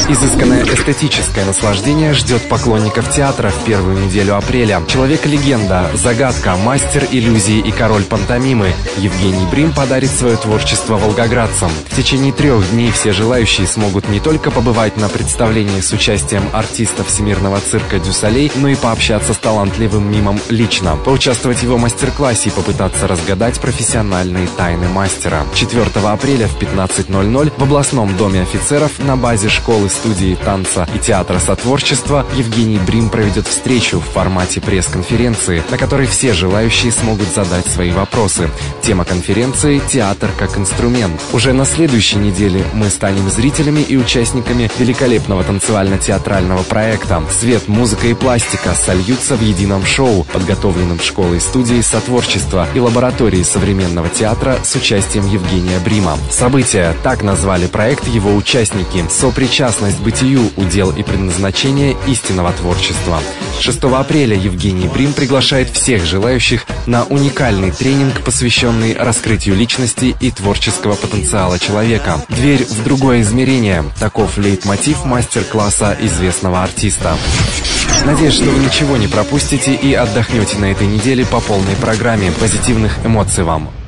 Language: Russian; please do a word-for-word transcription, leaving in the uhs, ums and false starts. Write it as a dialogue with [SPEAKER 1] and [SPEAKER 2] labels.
[SPEAKER 1] Изысканное эстетическое наслаждение ждет поклонников театра в первую неделю апреля. Человек-легенда, загадка, мастер иллюзии и король пантомимы Евгений Брим подарит свое творчество волгоградцам. В течение трех дней все желающие смогут не только побывать на представлении с участием артиста всемирного цирка Дю Солей, но и пообщаться с талантливым мимом лично, поучаствовать в его мастер-классе и попытаться разгадать профессиональные тайны мастера. четвёртого апреля в пятнадцать ноль ноль в областном доме офицеров на базе школы студии танца и театра сотворчества Евгений Брим проведет встречу в формате пресс-конференции, на которой все желающие смогут задать свои вопросы. Тема конференции «Театр как инструмент». Уже на следующей неделе мы станем зрителями и участниками великолепного танцевально-театрального проекта. Свет, музыка и пластика сольются в едином шоу, подготовленном школой студии сотворчества и лабораторией современного театра с участием Евгения Брима. События, так назвали проект его участники. Сопричастность бытию, удел и предназначение истинного творчества. шестого апреля Евгений Брим приглашает всех желающих на уникальный тренинг, посвященный раскрытию личности и творческого потенциала человека. Дверь в другое измерение. Таков лейтмотив мастер-класса известного артиста. Надеюсь, что вы ничего не пропустите и отдохнете на этой неделе по полной программе. Позитивных эмоций вам!